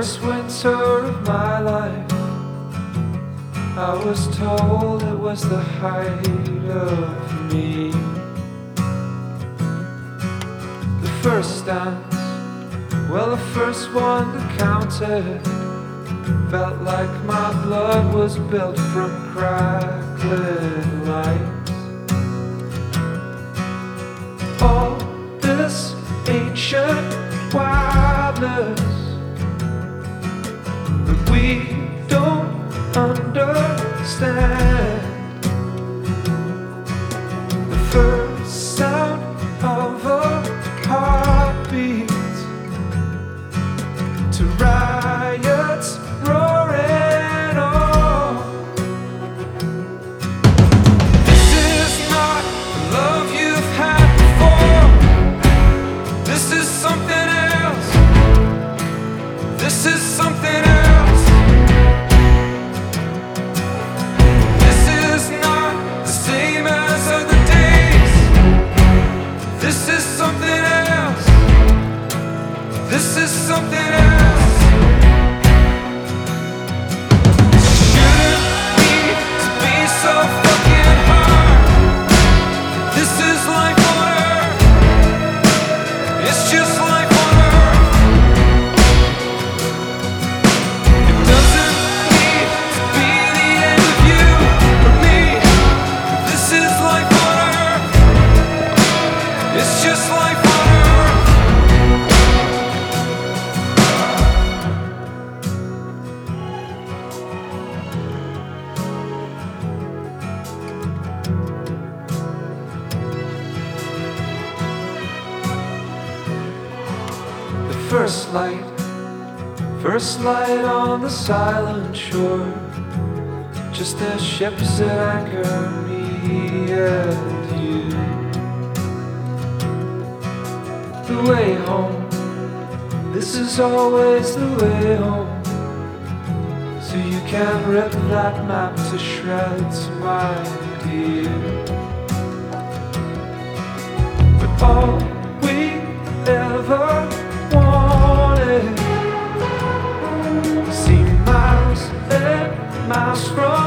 first winter of my life, I was told it was the height of me. The first dance, well, the first one that counted, felt like my blood was built from crackling lights. All this ancient wildness that we don't understand. The first sound of a heartbeat to riots roaring on. This is not the love you've had before. This is something else. This is something else. This is not the same as other days. This is something else. This is something else. First light on the silent shore, just as ships at anchor, me and you. The way home, this is always the way home. So you can rip that map to shreds, my dear. But all we ever wanted, see miles and miles from